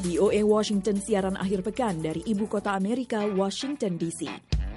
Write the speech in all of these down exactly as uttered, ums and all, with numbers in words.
V O A Washington siaran akhir pekan dari Ibu Kota Amerika, Washington D C.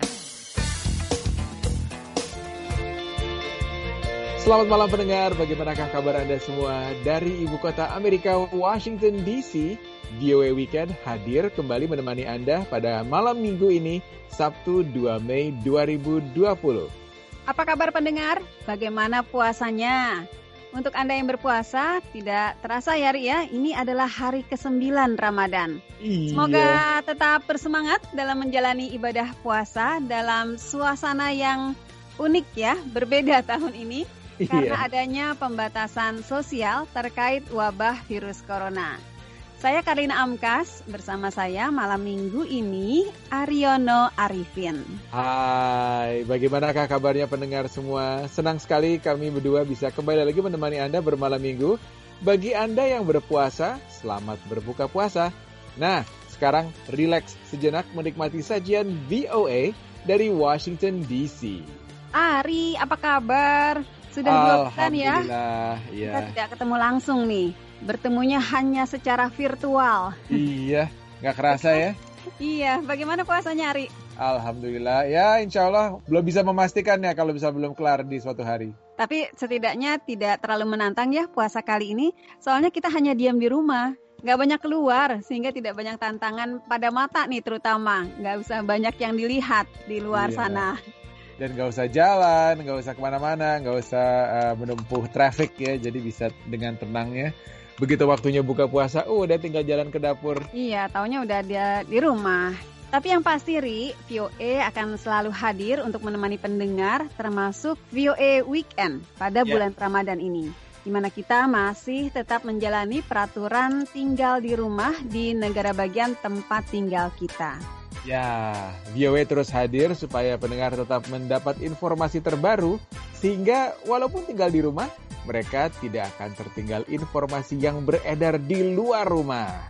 Selamat malam pendengar, bagaimanakah kabar Anda semua? Dari Ibu Kota Amerika, Washington D C, V O A Weekend hadir kembali menemani Anda pada malam minggu ini, Sabtu dua Mei dua ribu dua puluh. Apa kabar pendengar? Bagaimana puasanya? Untuk Anda yang berpuasa, tidak terasa ya Ri ya, ini adalah hari kesembilan Ramadan. Iya. Semoga tetap bersemangat dalam menjalani ibadah puasa dalam suasana yang unik ya, berbeda tahun ini. Karena Iya. adanya pembatasan sosial terkait wabah virus corona. Saya Karina Amkas, bersama saya malam minggu ini Aryono Arifin. Hai, bagaimanakah kabarnya pendengar semua? Senang sekali kami berdua bisa kembali lagi menemani Anda bermalam minggu. Bagi Anda yang berpuasa, selamat berbuka puasa. Nah, sekarang rileks sejenak menikmati sajian V O A dari Washington D C. Ari, apa kabar? Sudah dua pekan ya? Alhamdulillah, iya. Kita tidak ketemu langsung nih. Bertemunya hanya secara virtual. Iya, nggak kerasa ya? Iya, bagaimana puasanya Ari? Alhamdulillah, ya insya Allah belum bisa memastikan ya kalau bisa belum kelar di suatu hari. Tapi setidaknya tidak terlalu menantang ya puasa kali ini. Soalnya kita hanya diam di rumah. Nggak banyak keluar, sehingga tidak banyak tantangan pada mata nih terutama. Nggak usah banyak yang dilihat di luar Iya. sana. Dan nggak usah jalan, nggak usah kemana-mana, nggak usah uh, menempuh traffic ya, jadi bisa dengan tenangnya. Begitu waktunya buka puasa, uh, udah tinggal jalan ke dapur. Iya, taunya udah ada di rumah. Tapi yang pasti Ri, V O A akan selalu hadir untuk menemani pendengar, termasuk V O A Weekend pada Ya. bulan Ramadan ini. Di mana kita masih tetap menjalani peraturan tinggal di rumah di negara bagian tempat tinggal kita. Ya, V O A terus hadir supaya pendengar tetap mendapat informasi terbaru, sehingga walaupun tinggal di rumah, mereka tidak akan tertinggal informasi yang beredar di luar rumah.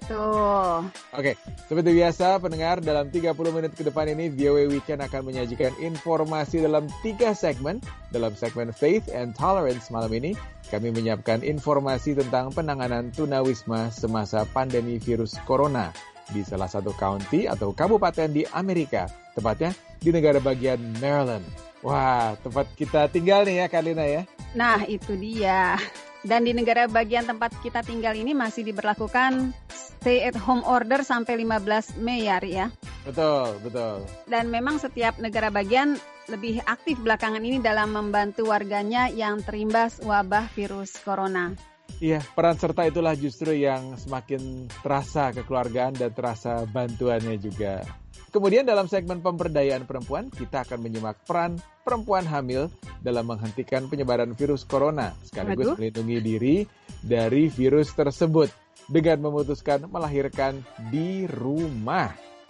Betul. Oke, seperti biasa pendengar, dalam tiga puluh menit ke depan ini V O A Weekend akan menyajikan informasi dalam tiga segmen. Dalam segmen Faith and Tolerance malam ini, kami menyiapkan informasi tentang penanganan tunawisma semasa pandemi virus corona di salah satu county atau kabupaten di Amerika, tepatnya di negara bagian Maryland. Wah, tempat kita tinggal nih ya, Karina ya. Nah, itu dia. Dan di negara bagian tempat kita tinggal ini masih diberlakukan stay at home order sampai lima belas Mei ya, Ri ya. Betul, betul. Dan memang setiap negara bagian lebih aktif belakangan ini dalam membantu warganya yang terimbas wabah virus corona. Iya, peran serta itulah justru yang semakin terasa kekeluargaan dan terasa bantuannya juga. Kemudian dalam segmen pemberdayaan perempuan, kita akan menyimak peran perempuan hamil dalam menghentikan penyebaran virus corona, sekaligus Aduh. melindungi diri dari virus tersebut dengan memutuskan melahirkan di rumah.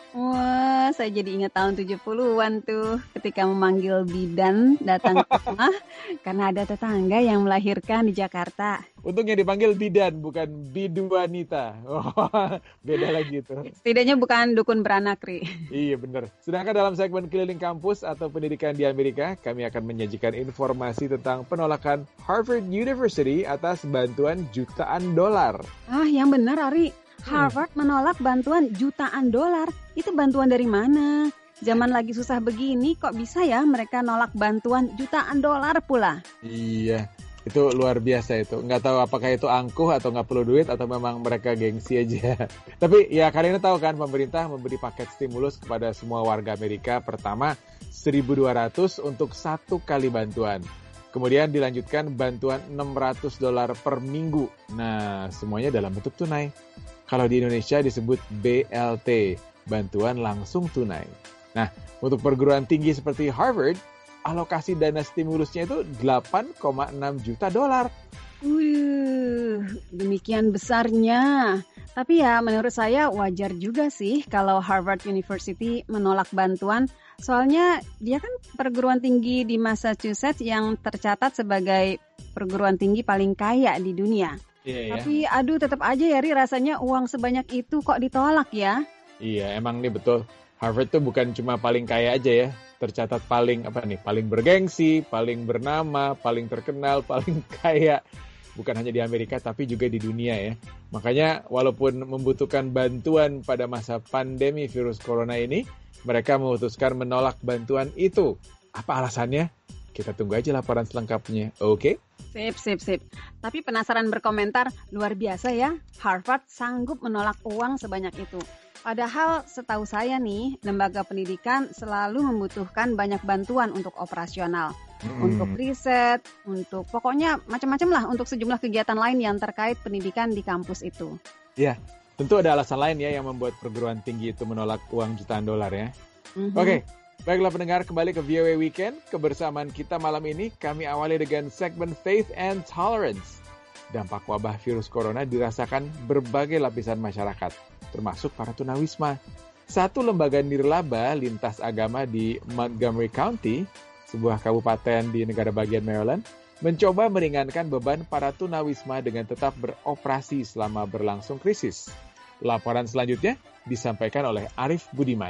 Wah, saya jadi ingat tahun tujuh puluhan tuh ketika memanggil bidan datang ke rumah karena ada tetangga yang melahirkan di Jakarta. Untungnya dipanggil bidan, bukan bidu wanita. Oh, beda lagi tuh. Setidaknya bukan dukun beranak, Ri. Iya benar. Sedangkan dalam segmen keliling kampus atau pendidikan di Amerika, kami akan menyajikan informasi tentang penolakan Harvard University atas bantuan jutaan dolar. Ah, yang benar, Ari. Harvard menolak bantuan jutaan dolar. Itu bantuan dari mana? Zaman lagi susah begini, kok bisa ya mereka nolak bantuan jutaan dolar pula? Iya, itu luar biasa itu. Nggak tahu apakah itu angkuh atau nggak perlu duit atau memang mereka gengsi aja. Tapi ya kalian tahu kan, pemerintah memberi paket stimulus kepada semua warga Amerika. Pertama, seribu dua ratus untuk satu kali bantuan. Kemudian dilanjutkan bantuan enam ratus dolar per minggu. Nah, semuanya dalam bentuk tunai. Kalau di Indonesia disebut B L T, bantuan langsung tunai. Nah, untuk perguruan tinggi seperti Harvard, alokasi dana stimulusnya itu delapan koma enam juta dolar. Wih, demikian besarnya. Tapi ya menurut saya wajar juga sih kalau Harvard University menolak bantuan. Soalnya dia kan perguruan tinggi di Massachusetts yang tercatat sebagai perguruan tinggi paling kaya di dunia. Iya, Tapi aduh tetap aja ya Ri, rasanya uang sebanyak itu kok ditolak ya. Iya, emang nih betul. Harvard tuh bukan cuma paling kaya aja ya. Tercatat paling apa nih? Paling bergengsi, paling bernama, paling terkenal, paling kaya. bukan hanya di Amerika tapi juga di dunia ya. Makanya walaupun membutuhkan bantuan pada masa pandemi virus corona ini, mereka memutuskan menolak bantuan itu. Apa alasannya? Kita tunggu aja laporan selengkapnya, oke? Okay? Sip, sip, sip. Tapi penasaran berkomentar, luar biasa ya, Harvard sanggup menolak uang sebanyak itu. Padahal setahu saya nih, lembaga pendidikan selalu membutuhkan banyak bantuan untuk operasional. Hmm. Untuk riset, untuk pokoknya macam-macam lah untuk sejumlah kegiatan lain yang terkait pendidikan di kampus itu. Ya, tentu ada alasan lain ya yang membuat perguruan tinggi itu menolak uang jutaan dolar ya. Mm-hmm. Oke. Okay. Baiklah pendengar, kembali ke V O A Weekend. Kebersamaan kita malam ini kami awali dengan segmen Faith and Tolerance. Dampak wabah virus corona dirasakan berbagai lapisan masyarakat, termasuk para tunawisma. Satu lembaga nirlaba lintas agama di Montgomery County, sebuah kabupaten di negara bagian Maryland, mencoba meringankan beban para tunawisma dengan tetap beroperasi selama berlangsung krisis. Laporan selanjutnya disampaikan oleh Arif Budiman.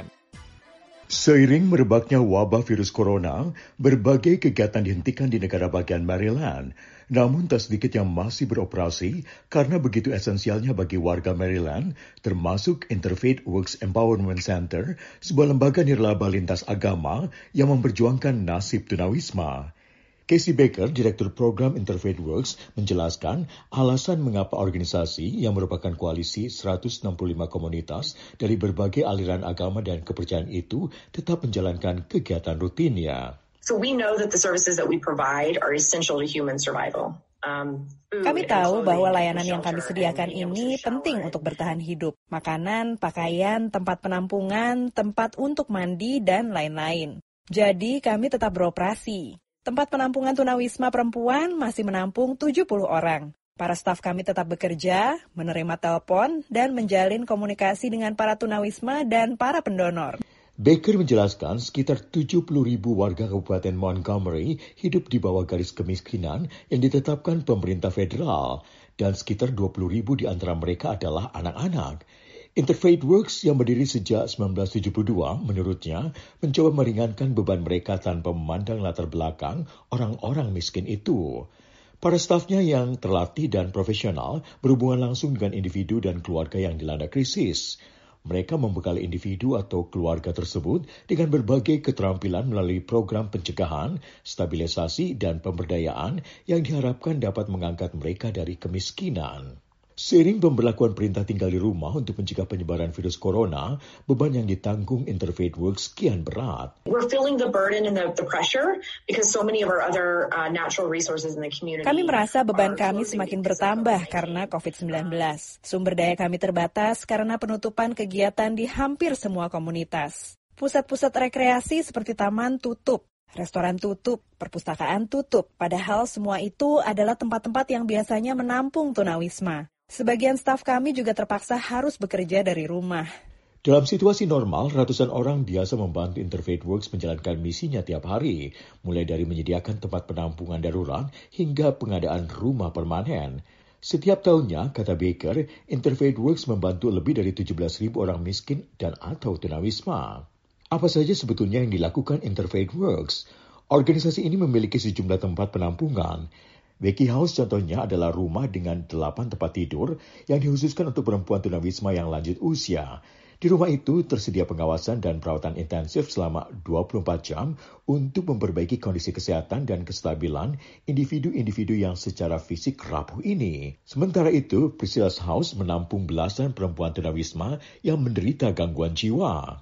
Seiring merebaknya wabah virus corona, berbagai kegiatan dihentikan di negara bagian Maryland. Namun tak sedikit yang masih beroperasi karena begitu esensialnya bagi warga Maryland, termasuk Interfaith Works Empowerment Center, sebuah lembaga nirlaba lintas agama yang memperjuangkan nasib tunawisma. Casey Baker, Direktur Program Interfaith Works, menjelaskan alasan mengapa organisasi yang merupakan koalisi seratus enam puluh lima komunitas dari berbagai aliran agama dan kepercayaan itu tetap menjalankan kegiatan rutinnya. So we know that the services that we provide are essential to human survival. Um, kami tahu bahwa layanan yang kami sediakan ini penting untuk bertahan hidup. Makanan, pakaian, tempat penampungan, tempat untuk mandi, dan lain-lain. Jadi kami tetap beroperasi. Tempat penampungan tunawisma perempuan masih menampung tujuh puluh orang. Para staf kami tetap bekerja, menerima telepon, dan menjalin komunikasi dengan para tunawisma dan para pendonor. Baker menjelaskan sekitar tujuh puluh ribu warga Kabupaten Montgomery hidup di bawah garis kemiskinan yang ditetapkan pemerintah federal, dan sekitar dua puluh ribu di antara mereka adalah anak-anak. Interfaith Works yang berdiri sejak sembilan belas tujuh puluh dua, menurutnya, mencoba meringankan beban mereka tanpa memandang latar belakang orang-orang miskin itu. Para stafnya yang terlatih dan profesional berhubungan langsung dengan individu dan keluarga yang dilanda krisis. Mereka membekali individu atau keluarga tersebut dengan berbagai keterampilan melalui program pencegahan, stabilisasi, dan pemberdayaan yang diharapkan dapat mengangkat mereka dari kemiskinan. Seiring pemberlakuan perintah tinggal di rumah untuk mencegah penyebaran virus corona, beban yang ditanggung Interfaith Works kian berat. We're feeling the burden and the, the pressure because so many of our other uh, natural resources in the community. Kami merasa beban kami semakin bertambah karena covid sembilan belas. Sumber daya kami terbatas karena penutupan kegiatan di hampir semua komunitas. Pusat-pusat rekreasi seperti taman tutup. Restoran tutup, perpustakaan tutup, padahal semua itu adalah tempat-tempat yang biasanya menampung tunawisma. Sebagian staf kami juga terpaksa harus bekerja dari rumah. Dalam situasi normal, ratusan orang biasa membantu Interfaith Works menjalankan misinya tiap hari, mulai dari menyediakan tempat penampungan darurat hingga pengadaan rumah permanen. Setiap tahunnya, kata Baker, Interfaith Works membantu lebih dari tujuh belas ribu orang miskin dan atau tunawisma. Apa saja sebetulnya yang dilakukan Interfaith Works? Organisasi ini memiliki sejumlah tempat penampungan. Becky House contohnya adalah rumah dengan delapan tempat tidur yang dikhususkan untuk perempuan tunawisma yang lanjut usia. Di rumah itu tersedia pengawasan dan perawatan intensif selama dua puluh empat jam untuk memperbaiki kondisi kesehatan dan kestabilan individu-individu yang secara fisik rapuh ini. Sementara itu, Priscilla's House menampung belasan perempuan tunawisma yang menderita gangguan jiwa.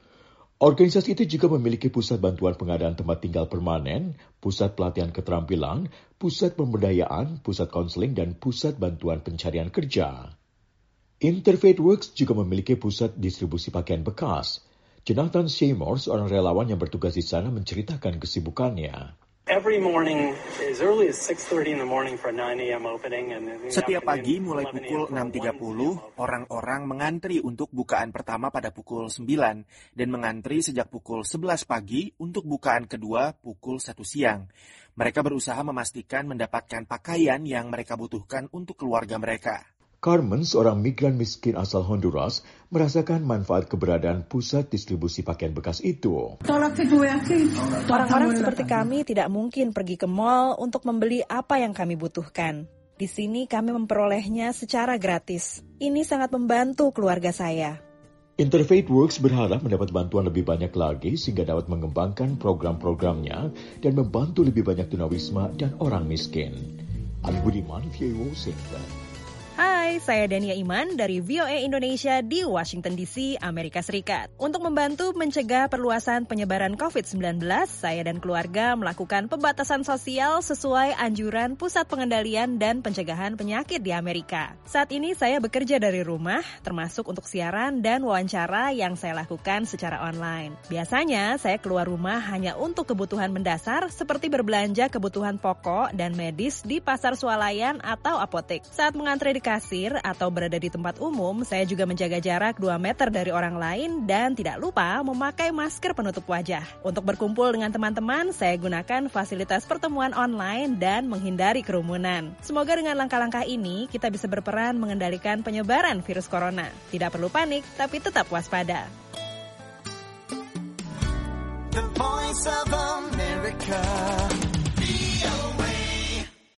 Organisasi itu juga memiliki pusat bantuan pengadaan tempat tinggal permanen, pusat pelatihan keterampilan, pusat pemberdayaan, pusat konseling, dan pusat bantuan pencarian kerja. Interfaith Works juga memiliki pusat distribusi pakaian bekas. Jonathan Seymour, seorang relawan yang bertugas di sana, menceritakan kesibukannya. Every morning as early as six thirty in the morning for a nine a.m. opening and setiap pagi mulai pukul enam tiga puluh orang-orang mengantri untuk bukaan pertama pada pukul sembilan dan mengantri sejak pukul sebelas pagi untuk bukaan kedua pukul satu siang. Mereka berusaha memastikan mendapatkan pakaian yang mereka butuhkan untuk keluarga mereka. Carmen, seorang migran miskin asal Honduras, merasakan manfaat keberadaan pusat distribusi pakaian bekas itu. Orang-orang seperti kami tidak mungkin pergi ke mall untuk membeli apa yang kami butuhkan. Di sini kami memperolehnya secara gratis. Ini sangat membantu keluarga saya. Interfaith Works berharap mendapat bantuan lebih banyak lagi sehingga dapat mengembangkan program-programnya dan membantu lebih banyak tunawisma dan orang miskin. Ali Budiman, V O A Washington. Hai, saya Dania Iman dari V O A Indonesia di Washington D C, Amerika Serikat. Untuk membantu mencegah perluasan penyebaran covid sembilan belas, saya dan keluarga melakukan pembatasan sosial sesuai anjuran Pusat Pengendalian dan Pencegahan Penyakit di Amerika. Saat ini saya bekerja dari rumah, termasuk untuk siaran dan wawancara yang saya lakukan secara online. Biasanya, saya keluar rumah hanya untuk kebutuhan mendasar seperti berbelanja kebutuhan pokok dan medis di pasar swalayan atau apotek. Saat mengantre di kasir atau berada di tempat umum, saya juga menjaga jarak dua meter dari orang lain dan tidak lupa memakai masker penutup wajah. Untuk berkumpul dengan teman-teman, saya gunakan fasilitas pertemuan online dan menghindari kerumunan. Semoga dengan langkah-langkah ini, kita bisa berperan mengendalikan penyebaran virus corona. Tidak perlu panik, tapi tetap waspada. The Voice of America.